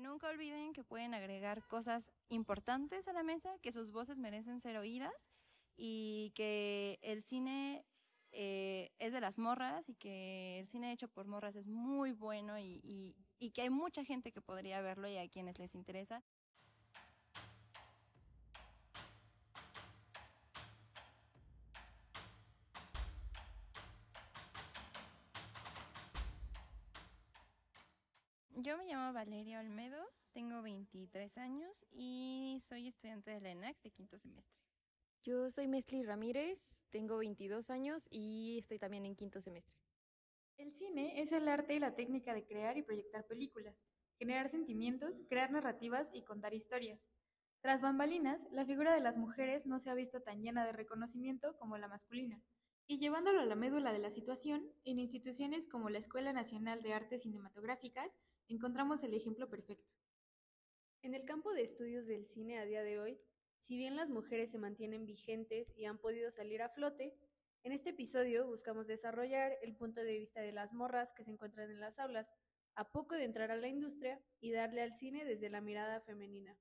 Nunca olviden que pueden agregar cosas importantes a la mesa, que sus voces merecen ser oídas y que el cine es de las morras y que el cine hecho por morras es muy bueno y que hay mucha gente que podría verlo y a quienes les interesa. Yo me llamo Valeria Olmedo, tengo 23 años y soy estudiante de la ENAC de quinto semestre. Yo soy Mesli Ramírez, tengo 22 años y estoy también en quinto semestre. El cine es el arte y la técnica de crear y proyectar películas, generar sentimientos, crear narrativas y contar historias. Tras bambalinas, la figura de las mujeres no se ha visto tan llena de reconocimiento como la masculina, y llevándolo a la médula de la situación, en instituciones como la Escuela Nacional de Artes Cinematográficas encontramos el ejemplo perfecto. En el campo de estudios del cine a día de hoy, si bien las mujeres se mantienen vigentes y han podido salir a flote, en este episodio buscamos desarrollar el punto de vista de las morras que se encuentran en las aulas, a poco de entrar a la industria y darle al cine desde la mirada femenina.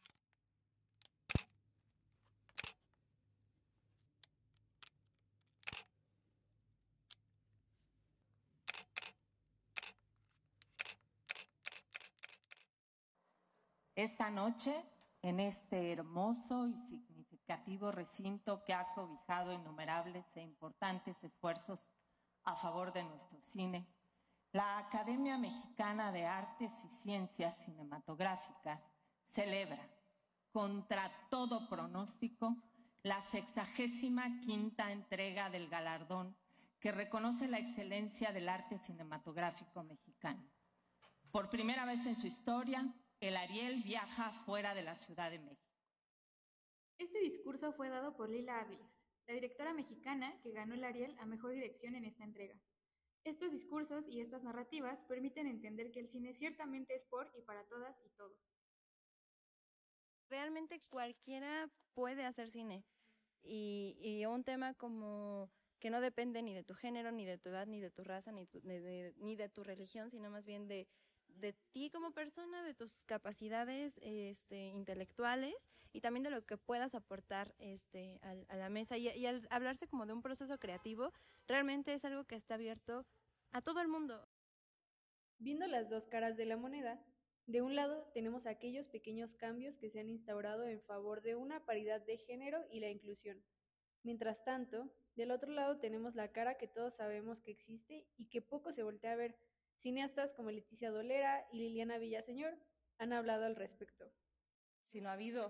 Esta noche, en este hermoso y significativo recinto que ha cobijado innumerables e importantes esfuerzos a favor de nuestro cine, la Academia Mexicana de Artes y Ciencias Cinematográficas celebra, contra todo pronóstico, la 65ª entrega del galardón que reconoce la excelencia del arte cinematográfico mexicano. Por primera vez en su historia, el Ariel viaja fuera de la Ciudad de México. Este discurso fue dado por Lila Áviles, la directora mexicana que ganó el Ariel a Mejor Dirección en esta entrega. Estos discursos y estas narrativas permiten entender que el cine ciertamente es por y para todas y todos. Realmente cualquiera puede hacer cine y un tema como que no depende ni de tu género, ni de tu edad, ni de tu raza, ni de tu religión, sino más bien de ti como persona, de tus capacidades intelectuales y también de lo que puedas aportar a la mesa. Y al hablarse como de un proceso creativo, realmente es algo que está abierto a todo el mundo. Viendo las dos caras de la moneda, de un lado tenemos aquellos pequeños cambios que se han instaurado en favor de una paridad de género y la inclusión. Mientras tanto, del otro lado tenemos la cara que todos sabemos que existe y que poco se voltea a ver. Cineastas como Leticia Dolera y Liliana Villaseñor han hablado al respecto. Si no ha habido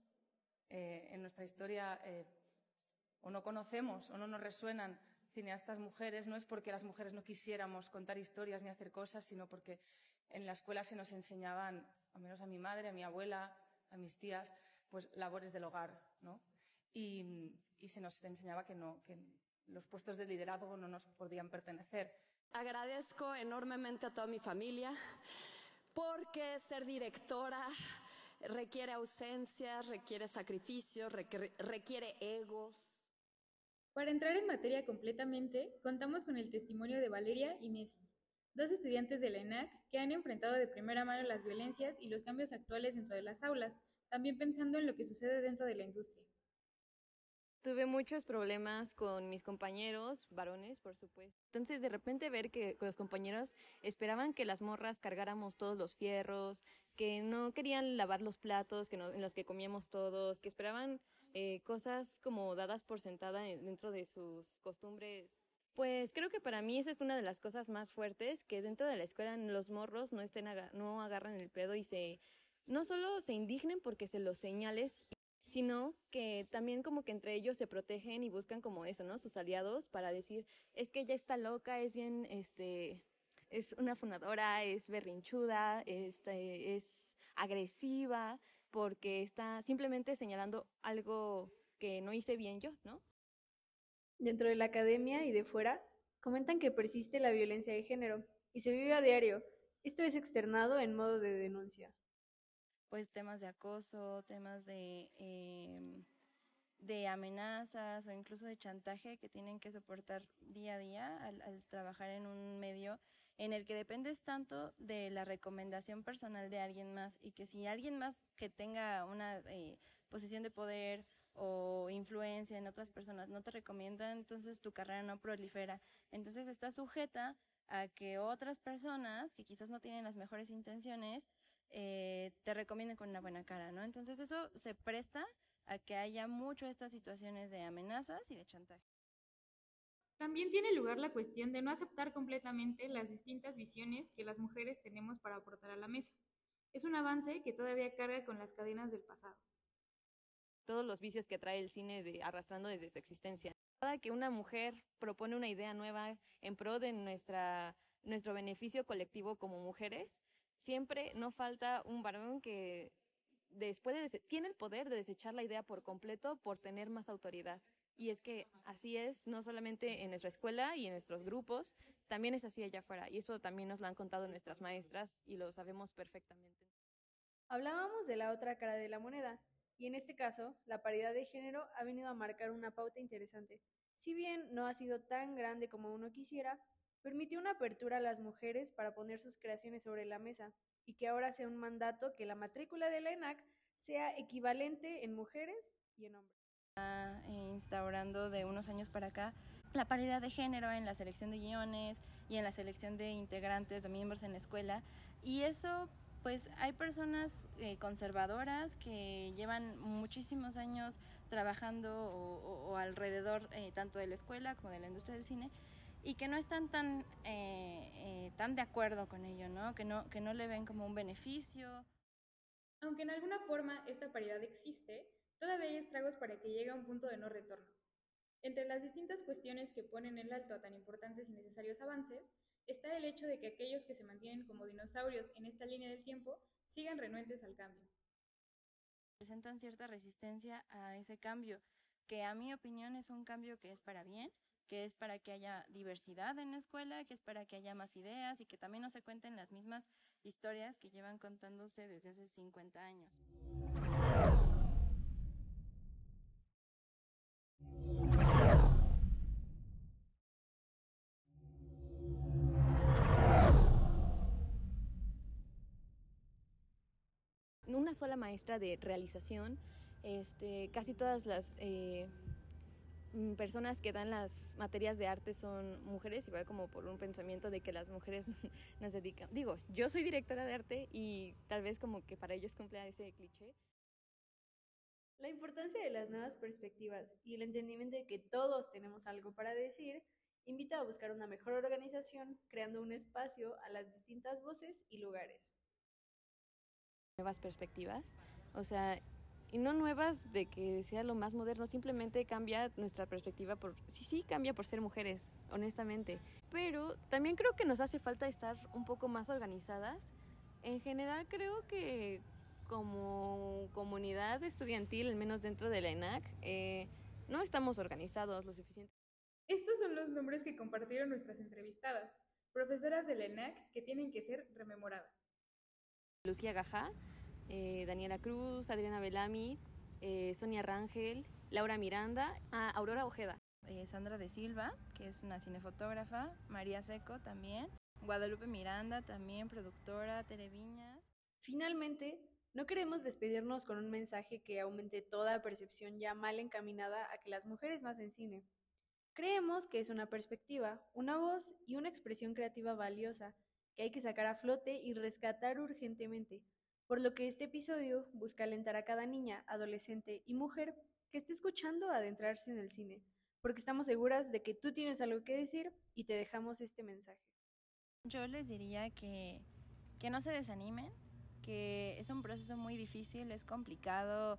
en nuestra historia o no conocemos o no nos resuenan cineastas mujeres, no es porque las mujeres no quisiéramos contar historias ni hacer cosas, sino porque en la escuela se nos enseñaban, al menos a mi madre, a mi abuela, a mis tías, pues labores del hogar, ¿no? Y se nos enseñaba que los puestos de liderazgo no nos podían pertenecer. Agradezco enormemente a toda mi familia porque ser directora requiere ausencias, requiere sacrificios, requiere egos. Para entrar en materia completamente, contamos con el testimonio de Valeria y Mesli, dos estudiantes de la ENAC que han enfrentado de primera mano las violencias y los cambios actuales dentro de las aulas, también pensando en lo que sucede dentro de la industria. Tuve muchos problemas con mis compañeros, varones, por supuesto. Entonces, de repente ver que los compañeros esperaban que las morras cargáramos todos los fierros, que no querían lavar los platos en los que comíamos todos, que esperaban cosas como dadas por sentada dentro de sus costumbres. Pues creo que para mí esa es una de las cosas más fuertes, que dentro de la escuela los morros no agarran el pedo y no solo se indignen porque se los señales, sino que también como que entre ellos se protegen y buscan como eso, ¿no? Sus aliados para decir, es que ella está loca, es bien, es una fundadora, es berrinchuda, es agresiva, porque está simplemente señalando algo que no hice bien yo, ¿no? Dentro de la academia y de fuera, comentan que persiste la violencia de género y se vive a diario. Esto es externado en modo de denuncia. Pues temas de acoso, temas de amenazas o incluso de chantaje que tienen que soportar día a día al trabajar en un medio en el que dependes tanto de la recomendación personal de alguien más, y que si alguien más que tenga una posición de poder o influencia en otras personas no te recomienda, entonces tu carrera no prolifera. Entonces estás sujeta a que otras personas que quizás no tienen las mejores intenciones te recomienden con una buena cara, ¿no? Entonces eso se presta a que haya mucho estas situaciones de amenazas y de chantaje. También tiene lugar la cuestión de no aceptar completamente las distintas visiones que las mujeres tenemos para aportar a la mesa. Es un avance que todavía carga con las cadenas del pasado. Todos los vicios que trae el cine arrastrando desde su existencia. Cada que una mujer propone una idea nueva en pro de nuestro beneficio colectivo como mujeres, siempre no falta un varón que tiene el poder de desechar la idea por completo por tener más autoridad. Y es que así es, no solamente en nuestra escuela y en nuestros grupos, también es así allá afuera. Y eso también nos lo han contado nuestras maestras y lo sabemos perfectamente. Hablábamos de la otra cara de la moneda, y en este caso, la paridad de género ha venido a marcar una pauta interesante. Si bien no ha sido tan grande como uno quisiera, permitió una apertura a las mujeres para poner sus creaciones sobre la mesa, y que ahora sea un mandato que la matrícula de la ENAC sea equivalente en mujeres y en hombres. Instaurando de unos años para acá la paridad de género en la selección de guiones y en la selección de integrantes o miembros en la escuela, y eso pues hay personas conservadoras que llevan muchísimos años trabajando o alrededor tanto de la escuela como de la industria del cine, y que no están tan de acuerdo con ello, ¿no? Que no le ven como un beneficio. Aunque en alguna forma esta paridad existe, todavía hay estragos para que llegue a un punto de no retorno. Entre las distintas cuestiones que ponen el alto a tan importantes y necesarios avances, está el hecho de que aquellos que se mantienen como dinosaurios en esta línea del tiempo sigan renuentes al cambio. Presentan cierta resistencia a ese cambio, que a mi opinión es un cambio que es para bien, que es para que haya diversidad en la escuela, que es para que haya más ideas y que también no se cuenten las mismas historias que llevan contándose desde hace 50 años. Una sola maestra de realización, casi todas las personas que dan las materias de arte son mujeres, igual como por un pensamiento de que las mujeres nos dedican. Digo, yo soy directora de arte y tal vez como que para ellos cumpla ese cliché. La importancia de las nuevas perspectivas y el entendimiento de que todos tenemos algo para decir invita a buscar una mejor organización, creando un espacio a las distintas voces y lugares. Nuevas perspectivas, o sea, y no nuevas de que sea lo más moderno, simplemente cambia nuestra perspectiva sí cambia por ser mujeres, honestamente, pero también creo que nos hace falta estar un poco más organizadas. En general creo que como comunidad estudiantil, al menos dentro de la ENAC, no estamos organizados lo suficiente. Estos son los nombres que compartieron nuestras entrevistadas, profesoras de la ENAC que tienen que ser rememoradas. Lucía Gajá, Daniela Cruz, Adriana Belami, Sonia Rangel, Laura Miranda, Aurora Ojeda. Sandra de Silva, que es una cinefotógrafa, María Seco también, Guadalupe Miranda también, productora, Tere Viñas. Finalmente, no queremos despedirnos con un mensaje que aumente toda percepción ya mal encaminada a que las mujeres más en cine. Creemos que es una perspectiva, una voz y una expresión creativa valiosa que hay que sacar a flote y rescatar urgentemente, por lo que este episodio busca alentar a cada niña, adolescente y mujer que esté escuchando a adentrarse en el cine, porque estamos seguras de que tú tienes algo que decir y te dejamos este mensaje. Yo les diría que no se desanimen, que es un proceso muy difícil, es complicado,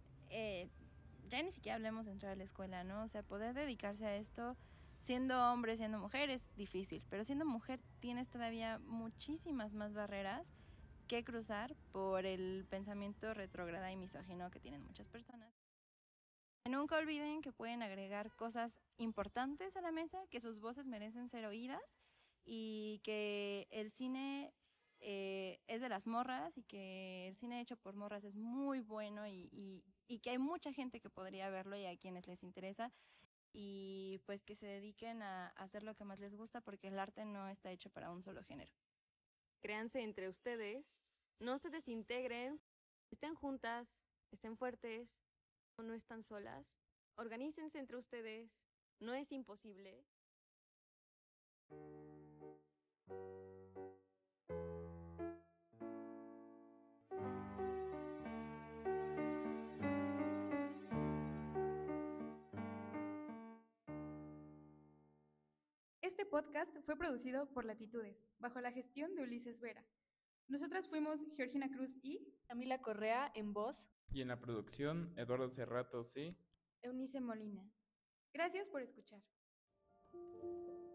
ya ni siquiera hablemos de entrar a la escuela, ¿no? O sea, poder dedicarse a esto siendo hombre, siendo mujer es difícil, pero siendo mujer tienes todavía muchísimas más barreras que cruzar por el pensamiento retrógrada y misógino que tienen muchas personas. Nunca olviden que pueden agregar cosas importantes a la mesa, que sus voces merecen ser oídas y que el cine es de las morras y que el cine hecho por morras es muy bueno y que hay mucha gente que podría verlo y a quienes les interesa. y pues que se dediquen a hacer lo que más les gusta, porque el arte no está hecho para un solo género. Créanse entre ustedes, no se desintegren, estén juntas, estén fuertes, no están solas, organícense entre ustedes, no es imposible. Este podcast fue producido por Latitudes, bajo la gestión de Ulises Vera. Nosotras fuimos Georgina Cruz y Camila Correa en voz. Y en la producción, Eduardo Cerrato, sí. Eunice Molina. Gracias por escuchar.